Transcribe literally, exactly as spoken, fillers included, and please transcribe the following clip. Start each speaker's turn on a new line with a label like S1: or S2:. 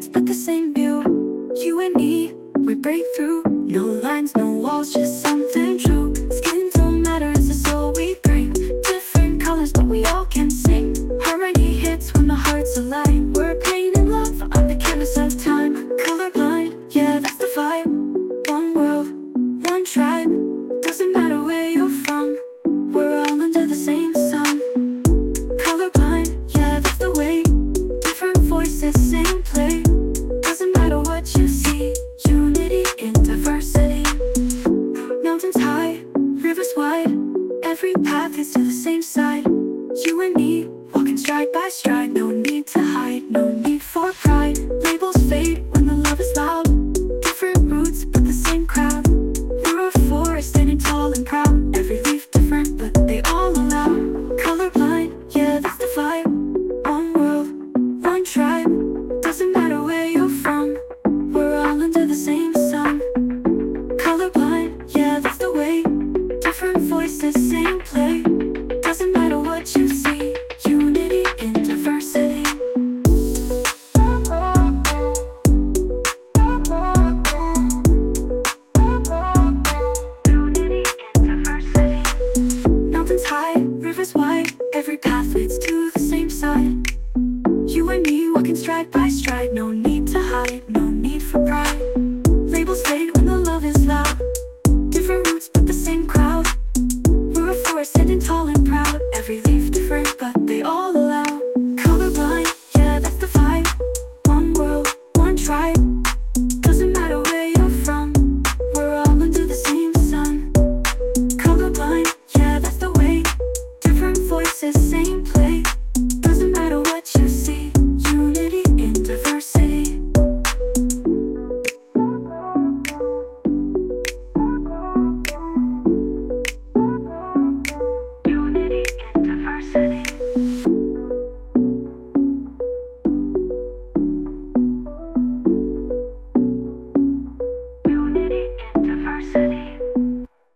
S1: sides but the same view. You and me, we break through. No lines, no walls, just something true. Skin don't matter, it's the soul we bring. Different colors but we all can sing. Harmony hits when the hearts align. We're painting love on the canvas of time. Colorblind, yeah, that's